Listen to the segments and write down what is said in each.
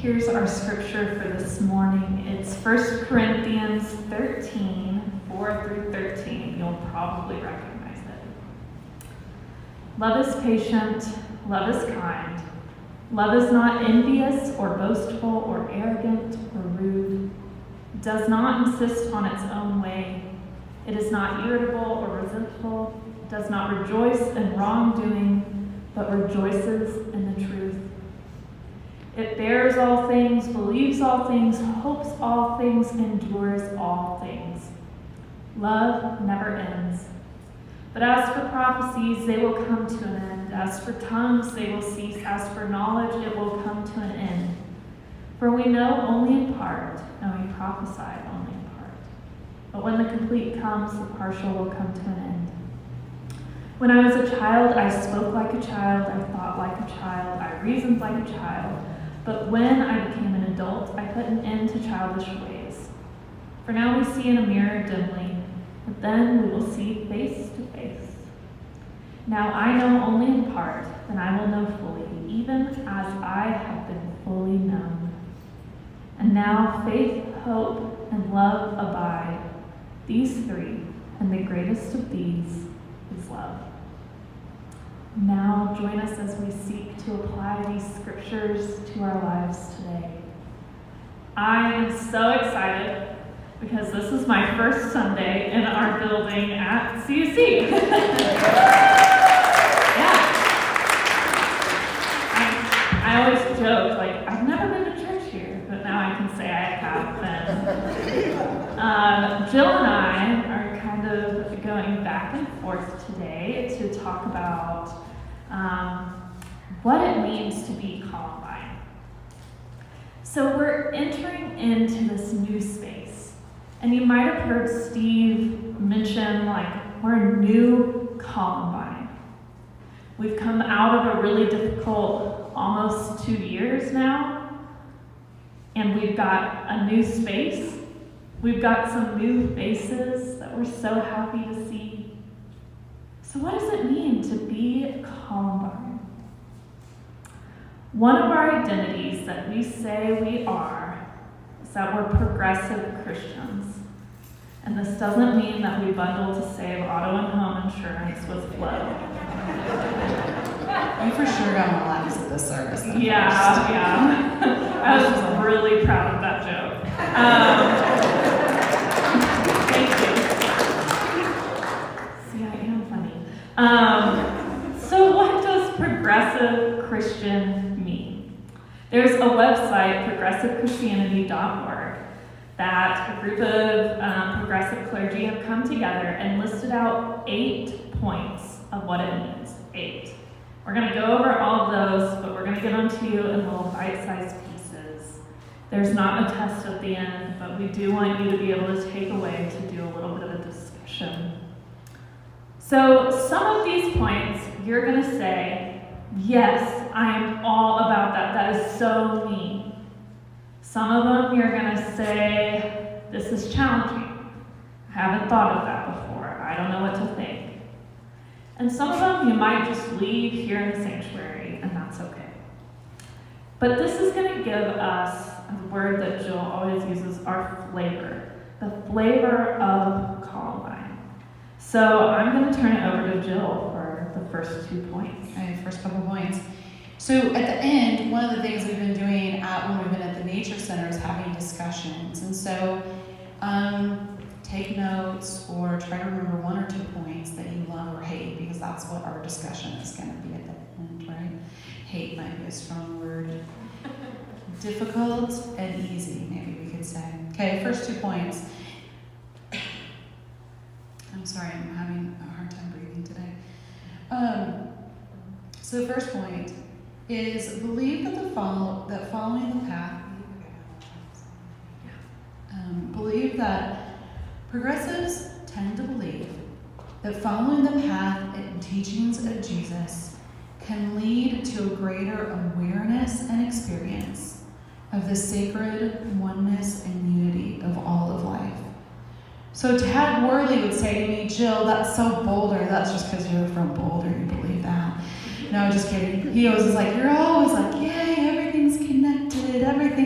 Here's our scripture for this morning. It's 1 Corinthians 13, 4 through 13. You'll probably recognize it. Love is patient, love is kind. Love is not envious or boastful or arrogant or rude. It does not insist on its own way. It is not irritable or resentful. It does not rejoice in wrongdoing, but rejoices in the truth. It bears all things, believes all things, hopes all things, endures all things. Love never ends. But as for prophecies, they will come to an end. As for tongues, they will cease. As for knowledge, it will come to an end. For we know only in part, and we prophesy only in part. But when the complete comes, the partial will come to an end. When I was a child, I spoke like a child, I thought like a child, I reasoned like a child. But when I became an adult, I put an end to childish ways. For now we see in a mirror dimly, but then we will see face to face. Now I know only in part, then I will know fully, even as I have been fully known. And now faith, hope, and love abide, these three, and the greatest of these is love. Now join us as we seek to apply these scriptures to our lives today. I am so excited because this is my first Sunday in our building at CUC. Yeah. I always joke, like, I've never been to church here, but now I can say I have been. Jill and I are kind of going back and forth today to talk about what it means to be Columbine. So we're entering into this new space. And you might have heard Steve mention, like, we're a new Columbine. We've come out of a really difficult almost 2 years now. And we've got a new space. We've got some new faces that we're so happy to see. So what does it mean to be Columbine? One of our identities that we say we are is that we're progressive Christians. And this doesn't mean that we bundle to save auto and home insurance with Flow. You for sure got my laughs at this service. Yeah. I was just really proud of that joke. Thank you. See, I am funny. So what does progressive Christian mean? There's a website, progressivechristianity.org, that a group of progressive clergy have come together and listed out 8 points of what it means. 8. We're going to go over all of those, but we're going to give them to you in little bite-sized pieces. There's not a test at the end, but we do want you to be able to take away to do a little bit of a discussion. So some of these points, you're going to say, yes, I am all about that. That is so me. Some of them you're going to say, this is challenging. I haven't thought of that before. I don't know what to think. And some of them you might just leave here in the sanctuary, and that's okay. But this is going to give us a word that Jill always uses, our flavor. The flavor of Columbine. So I'm going to turn it over to Jill for the first 2 points. Okay, first couple points. So at the end, one of the things we've been doing when we've been at the Nature Center is having discussions. And so take notes or try to remember 1 or 2 points that you love or hate, because that's what our discussion is going to be at the end, right? Hate might be a strong word. Difficult and easy, maybe we could say. Okay, first 2 points. I'm sorry, I'm having a hard time breathing today. So the first point is believe that following the path. Believe that progressives tend to believe that following the path and teachings of Jesus can lead to a greater awareness and experience of the sacred oneness and unity of all of life. So Tad Worley would say to me, Jill, that's so Boulder. That's just because you're from Boulder, you believe that. No, just kidding. He always is like, you're always like, yay, everything's connected, everything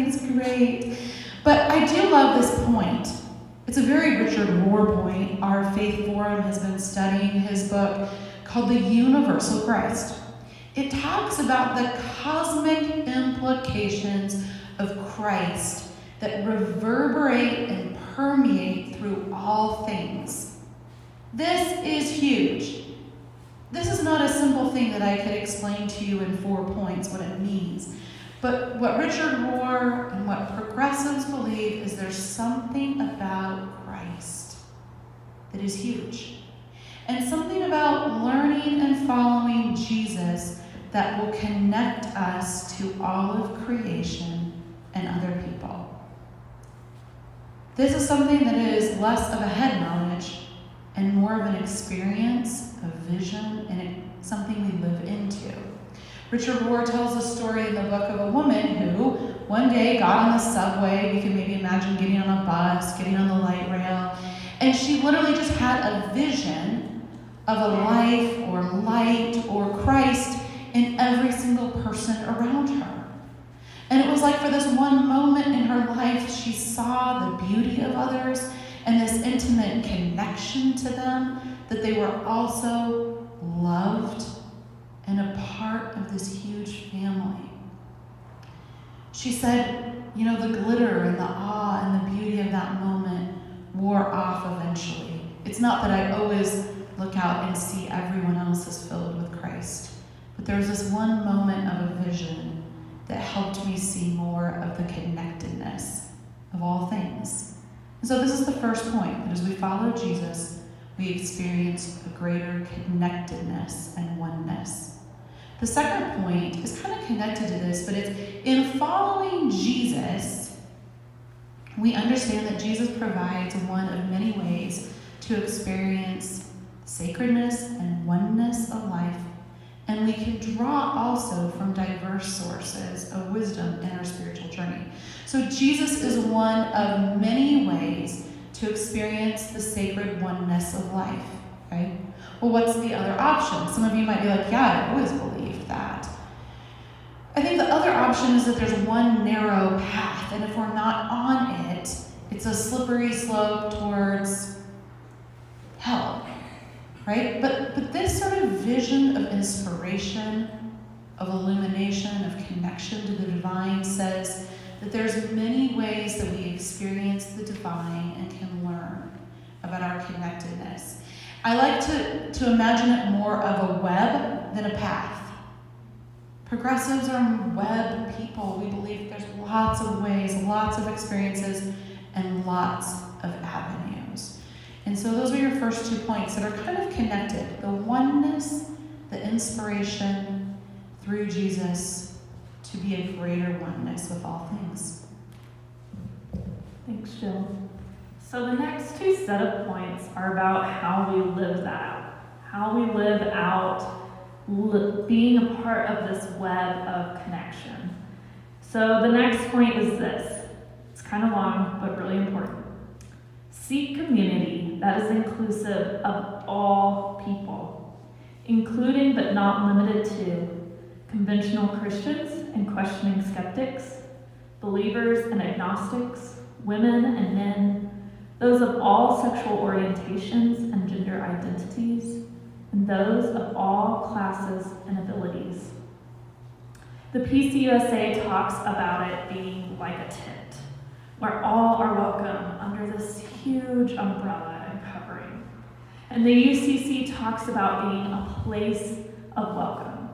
But I do love this point. It's a very Richard Rohr point. Our Faith Forum has been studying his book called The Universal Christ. It talks about the cosmic implications of Christ that reverberate and permeate through all things. This is huge. This is not a simple thing that I could explain to you in 4 points what it means. But what Richard Rohr and what progressives believe is there's something about Christ that is huge. And something about learning and following Jesus that will connect us to all of creation and other people. This is something that is less of a head knowledge and more of an experience, a vision, and something we live into. Richard Rohr tells a story in the book of a woman who one day got on the subway. We can maybe imagine getting on a bus, getting on the light rail, and she literally just had a vision of a life or light or Christ in every single person around her. And it was like for this one moment in her life, she saw the beauty of others and this intimate connection to them, that they were also loved and a part of this huge family. She said, the glitter and the awe and the beauty of that moment wore off eventually. It's not that I always look out and see everyone else is filled with Christ, but there was this one moment of a vision that helped me see more of the connectedness of all things. And so this is the first point, that as we follow Jesus, we experience a greater connectedness and oneness. The second point is kind of connected to this, but it's in following Jesus, we understand that Jesus provides one of many ways to experience sacredness and oneness of life, and we can draw also from diverse sources of wisdom in our spiritual journey. So Jesus is one of many ways to experience the sacred oneness of life, okay? Well, what's the other option? Some of you might be like, yeah, I always believed that. I think the other option is that there's one narrow path, and if we're not on it, it's a slippery slope towards hell, right? But this sort of vision of inspiration, of illumination, of connection to the divine says that there's many ways that we experience the divine and can learn about our connectedness. I like to imagine it more of a web than a path. Progressives are web people. We believe there's lots of ways, lots of experiences, and lots of avenues. And so those are your first 2 points that are kind of connected. The oneness, the inspiration through Jesus to be a greater oneness with all things. Thanks, Jill. So the next 2 set of points are about how we live that out. How we live out being a part of this web of connection. So the next point is this. It's kind of long, but really important. Seek community that is inclusive of all people, including but not limited to conventional Christians and questioning skeptics, believers and agnostics, women and men, those of all sexual orientations and gender identities, and those of all classes and abilities. The PCUSA talks about it being like a tent, where all are welcome under this huge umbrella and covering. And the UCC talks about being a place of welcome.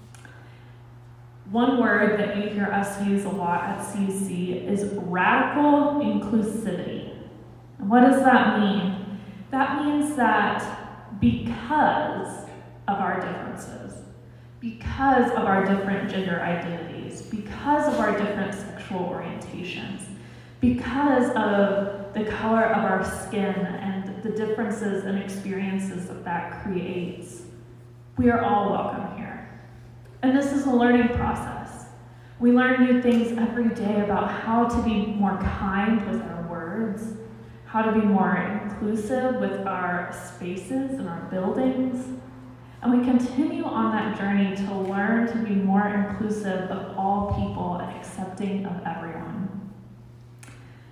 One word that you hear us use a lot at CUC is radical inclusivity. And what does that mean? That means that because of our differences, because of our different gender identities, because of our different sexual orientations, because of the color of our skin and the differences and experiences that creates, we are all welcome here. And this is a learning process. We learn new things every day about how to be more kind with our words, how to be more inclusive with our spaces and our buildings. And we continue on that journey to learn to be more inclusive of all people and accepting of everyone.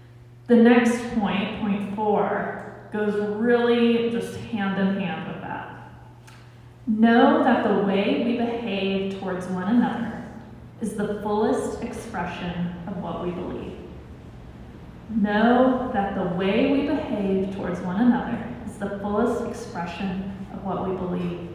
The next point, point 4, goes really just hand in hand with that. Know that the way we behave towards one another is the fullest expression of what we believe. Know that the way we behave towards one another is the fullest expression of what we believe.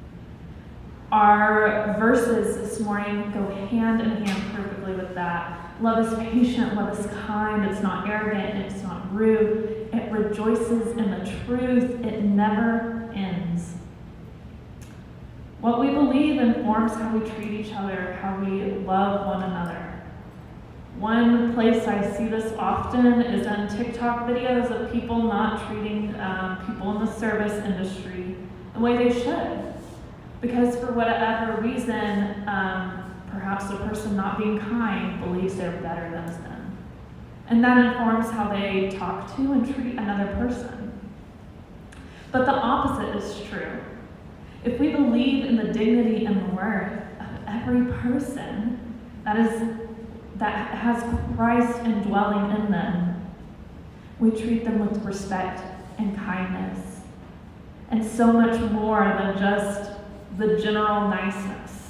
Our verses this morning go hand in hand perfectly with that. Love is patient, love is kind, it's not arrogant, it's not rude, it rejoices in the truth, it never ends. What we believe informs how we treat each other, how we love one another. One place I see this often is in TikTok videos of people not treating people in the service industry the way they should. Because for whatever reason, perhaps the person not being kind believes they're better than them. And that informs how they talk to and treat another person. But the opposite is true. If we believe in the dignity and the worth of every person that has Christ indwelling in them, we treat them with respect and kindness, and so much more than just the general niceness.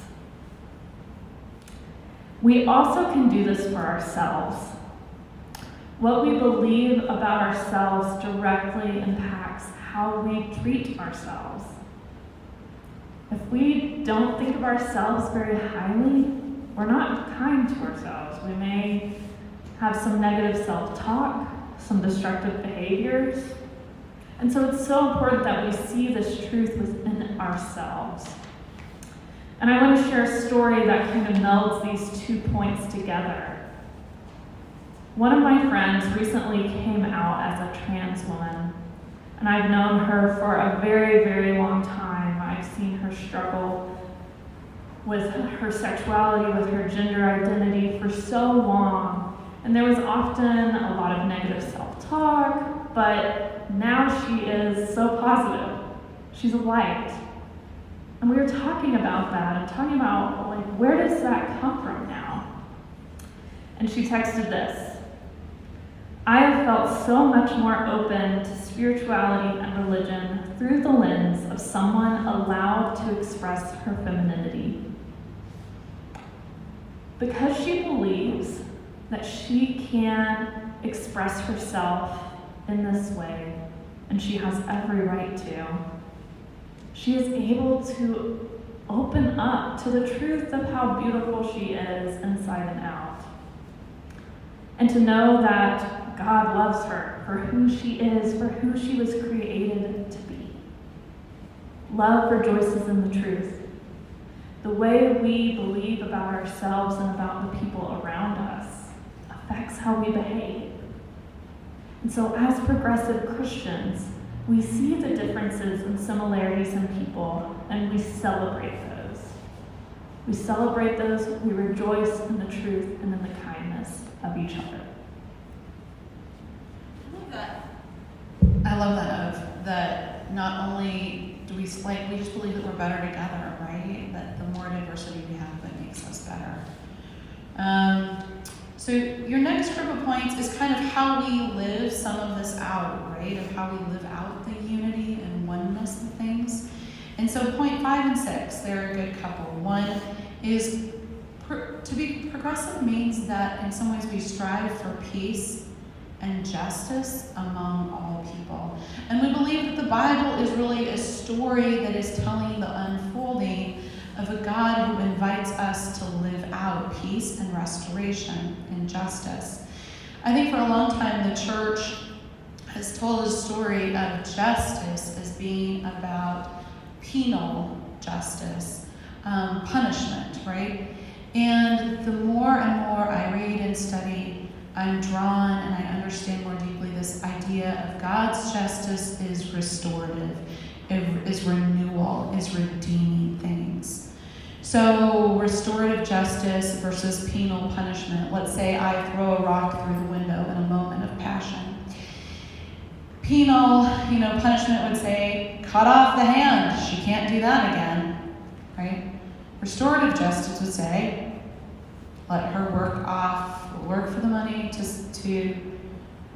We also can do this for ourselves. What we believe about ourselves directly impacts how we treat ourselves. If we don't think of ourselves very highly, we're not kind to ourselves. We may have some negative self-talk, some destructive behaviors. And so it's so important that we see this truth within ourselves. And I want to share a story that kind of melds these 2 points together. One of my friends recently came out as a trans woman, and I've known her for a very, very long time. I've seen her struggle with her sexuality, with her gender identity for so long. And there was often a lot of negative self-talk, but now she is so positive. She's a light. And we were talking about that and talking about, like, where does that come from now? And she texted this: I have felt so much more open to spirituality and religion through the lens of someone allowed to express her femininity. Because she believes that she can express herself in this way, and she has every right to, she is able to open up to the truth of how beautiful she is inside and out. And to know that God loves her for who she is, for who she was created to be. Love rejoices in the truth. The way we believe about ourselves and about the people around us affects how we behave. And so as progressive Christians, we see the differences and similarities in people, and we celebrate those. We celebrate those, we rejoice in the truth and in the kindness of each other. I love that not only do we just believe that we're better together, right? That the more diversity we have, that makes us better. So your next group of points is kind of how we live some of this out, right? Of how we live out the unity and oneness of things. And so point 5 and 6, they're a good couple. One is to be progressive means that in some ways we strive for peace and justice among all people. And we believe that the Bible is really a story that is telling the unfolding of a God who invites us to live out peace and restoration and justice. I think for a long time the church has told a story of justice as being about penal justice, punishment, right? And the more and more I read and study, I'm drawn and I understand more deeply this idea of God's justice is restorative, is renewal, is redeeming things. So restorative justice versus penal punishment. Let's say I throw a rock through the window in a moment of passion. Penal, punishment would say, cut off the hand. She can't do that again, right? Restorative justice would say, let her work for the money to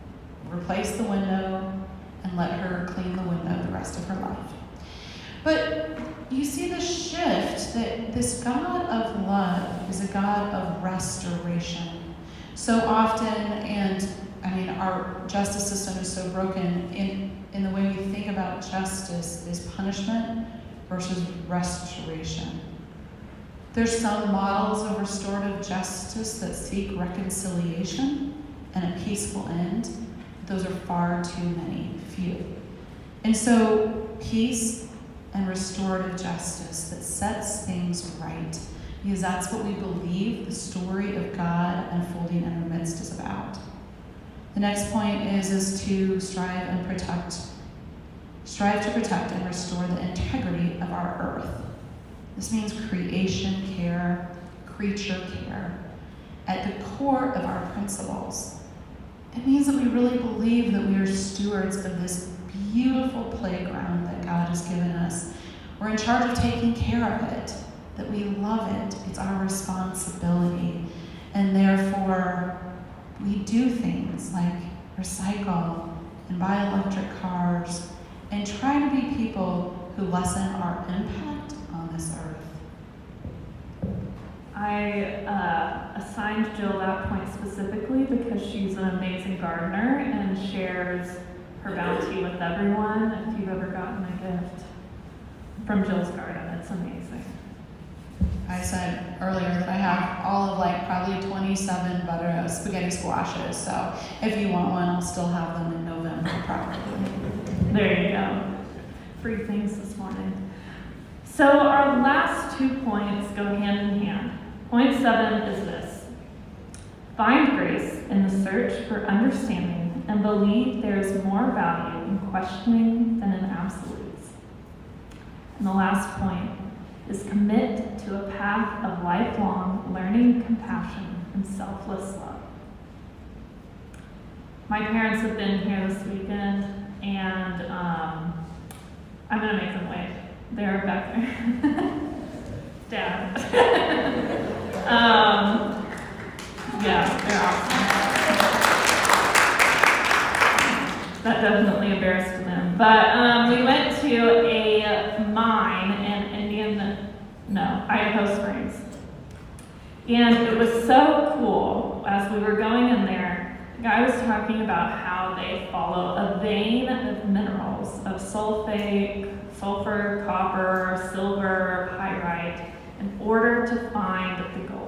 replace the window, and let her clean the window the rest of her life. But you see the shift that this God of love is a God of restoration. So often, and I mean, our justice system is so broken in the way we think about justice is punishment versus restoration. There's some models of restorative justice that seek reconciliation and a peaceful end. Those are far too many, few. And so peace and restorative justice that sets things right, because that's what we believe the story of God unfolding in our midst is about. The next point is to strive to protect and restore the integrity of our earth. This means creation care, creature care, at the core of our principles. It means that we really believe that we are stewards of this beautiful playground that God has given us. We're in charge of taking care of it, that we love it. It's our responsibility. And therefore, we do things like recycle and buy electric cars and try to be people who lessen our impact on this earth. I assigned Jill that point specifically because she's an amazing gardener and shares her bounty with everyone. If you've ever gotten a gift from Jill's garden, it's amazing. I said earlier that I have all of probably 27 spaghetti squashes, so if you want one, I'll still have them in November probably. There you go. Free things this morning. So our last 2 points go hand in hand. Point 7 is this: find grace in the search for understanding and believe there is more value in questioning than in absolutes. And the last point is commit to a path of lifelong learning, compassion, and selfless love. My parents have been here this weekend, and I'm going to make them wave. They're back there. Dad. Yeah, they're awesome. That definitely embarrassed them. But we went to a mine in Idaho Springs. And it was so cool. As we were going in there, the guy was talking about how they follow a vein of minerals of sulfate, sulfur, copper, silver, pyrite, in order to find the gold.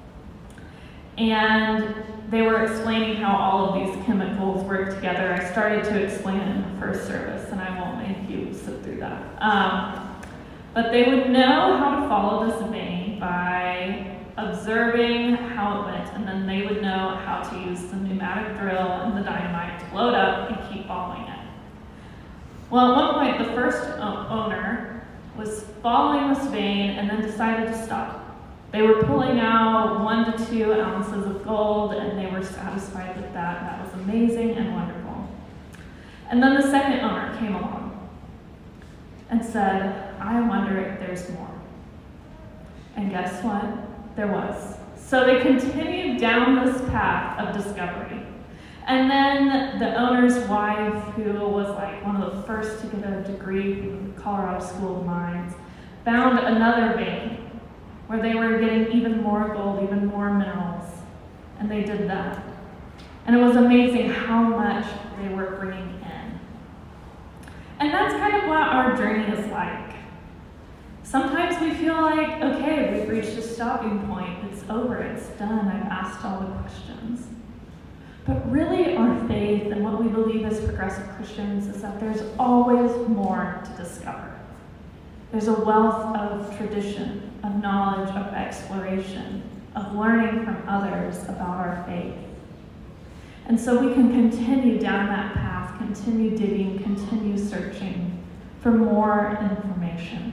And they were explaining how all of these chemicals work together. I started to explain it in the first service, and I won't make you sit through that. But they would know how to follow this vein by observing how it went, and then they would know how to use the pneumatic drill and the dynamite to blow it up and keep following it. Well, at one point, the first owner was following this vein and then decided to stop. They were pulling out 1 to 2 ounces of gold, and they were satisfied with that. That was amazing and wonderful. And then the second owner came along and said, I wonder if there's more. And guess what? There was. So they continued down this path of discovery. And then the owner's wife, who was one of the first to get a degree from the Colorado School of Mines, found another vein where they were getting even more gold, even more minerals. And they did that. And it was amazing how much they were bringing in. And that's kind of what our journey is like. Sometimes we feel like, okay, we've reached a stopping point. It's over, it's done. I've asked all the questions. But really, our faith and what we believe as progressive Christians is that there's always more to discover. There's a wealth of tradition, of knowledge, of exploration, of learning from others about our faith. And so we can continue down that path, continue digging, continue searching for more information.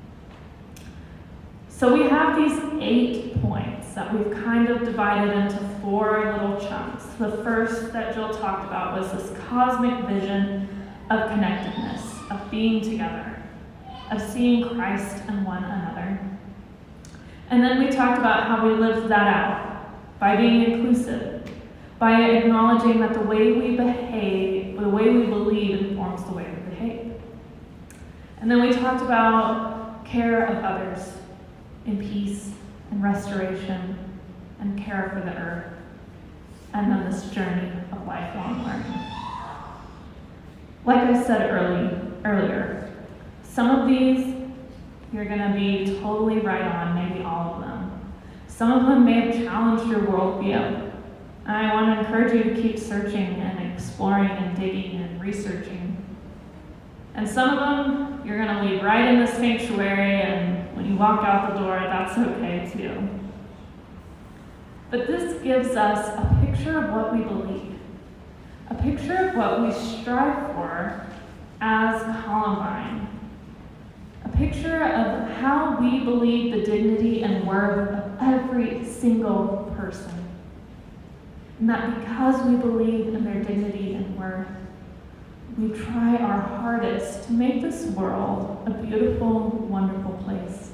So we have these 8 points that we've kind of divided into 4 little chunks. The first that Jill talked about was this cosmic vision of connectedness, of being together, of seeing Christ in one another. And then we talked about how we live that out by being inclusive, by acknowledging that the way we behave, the way we believe informs the way we behave. And then we talked about care of others in peace and restoration and care for the earth, and then this journey of lifelong learning. Like I said earlier, some of these you're going to be totally right on, maybe all of them. Some of them may have challenged your worldview. And I want to encourage you to keep searching and exploring and digging and researching. And some of them you're going to leave right in the sanctuary, and when you walk out the door, that's okay too. But this gives us a picture of what we believe, a picture of what we strive for as Columbine, a picture of how we believe the dignity and worth of every single person. And that because we believe in their dignity and worth, we try our hardest to make this world a beautiful, wonderful place.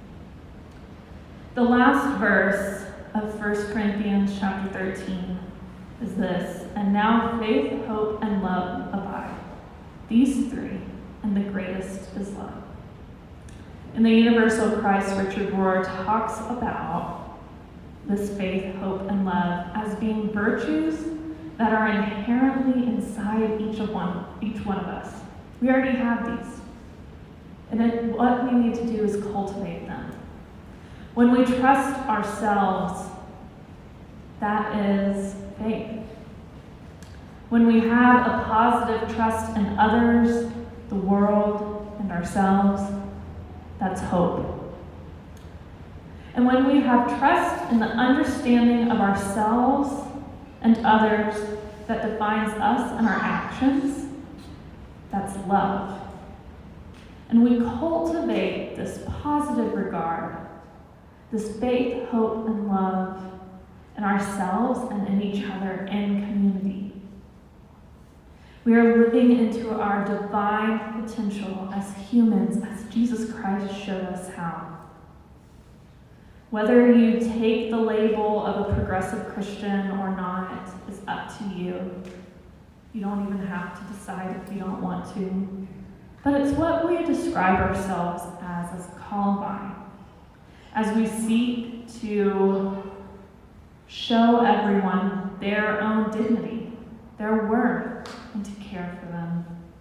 The last verse of 1 Corinthians chapter 13 is this: "And now faith, hope, and love abide. These three, and the greatest is love." In the Universal Christ, Richard Rohr talks about this faith, hope, and love as being virtues that are inherently inside each one of us. We already have these. And then what we need to do is cultivate them. When we trust ourselves, that is faith. When we have a positive trust in others, the world, and ourselves, that's hope. And when we have trust in the understanding of ourselves and others that defines us and our actions, that's love. And we cultivate this positive regard, this faith, hope, and love in ourselves and in each other in community. We are living into our divine potential as humans, as Jesus Christ showed us how. Whether you take the label of a progressive Christian or not is up to you. You don't even have to decide if you don't want to. But it's what we describe ourselves as Columbine. As we seek to show everyone their own dignity, their worth, and to care for them.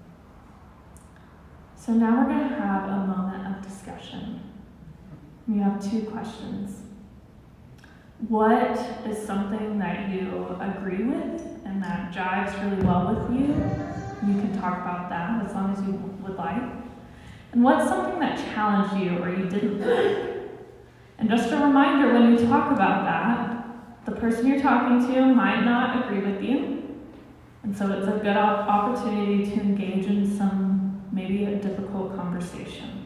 So now we're going to have a moment of discussion. We have two questions. What is something that you agree with and that jives really well with you? You can talk about that as long as you would like. And what's something that challenged you or you didn't like? And just a reminder, when you talk about that, the person you're talking to might not agree with you. And so it's a good opportunity to engage in maybe a difficult conversation.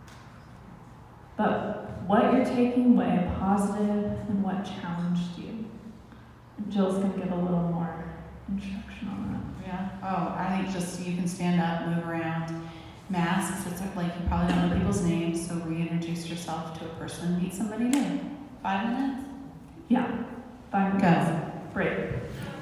But what you're taking away, positive, and what challenged you. And Jill's going to give a little more instruction on that. Yeah. Oh, I think just you can stand up, move around. Masks, it's like you probably don't know people's names, so reintroduce yourself to a person, meet somebody new. 5 minutes? Yeah, 5 minutes. Go. Break.